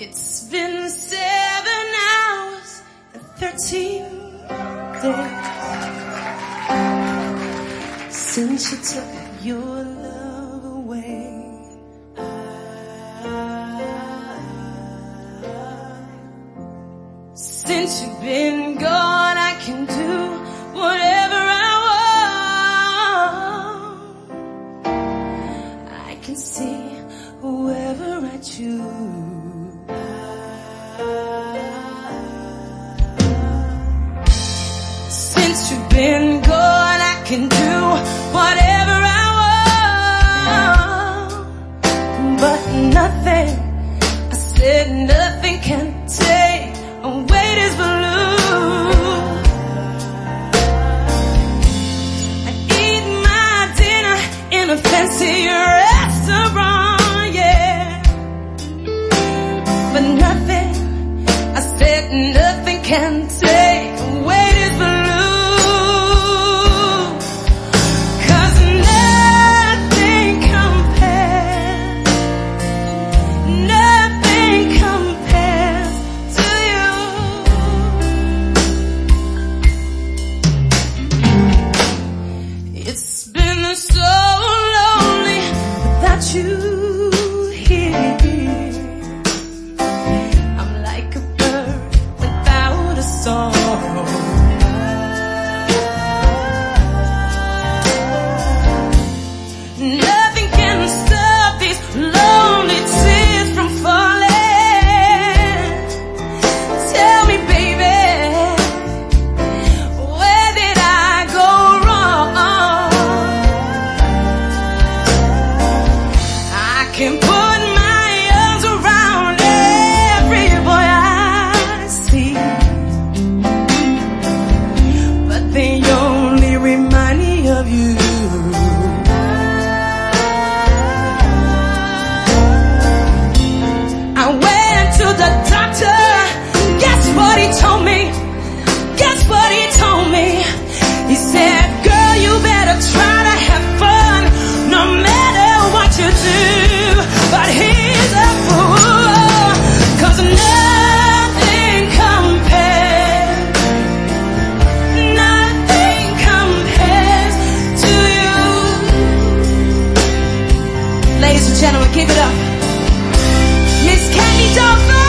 It's been 7 hours and 13 days since you took your love away. Since you've been gone, I can do whatever I want. I can see whoever I choose. Since you've been gone, I can do whatever I want. But nothing, I said nothing can take away this balloon. I eat my dinner in a fancy restaurant, yeah. But nothing, I said nothing can take away this balloon. It's been so lonely without you here. I'm like a bird without a song. Nothing can stop these lonely tears from falling. Tell me, baby, where did I go wrong? I can put my arms around every boy I see, but they only remind me of you. I went to the doctor, guess what he told me? Guess what he told me? He said, girl, you better try to have fun, no matter what you do. But he's a fool, 'cause nothing compares to you. Ladies and gentlemen, give it up, Miss Candy Dove.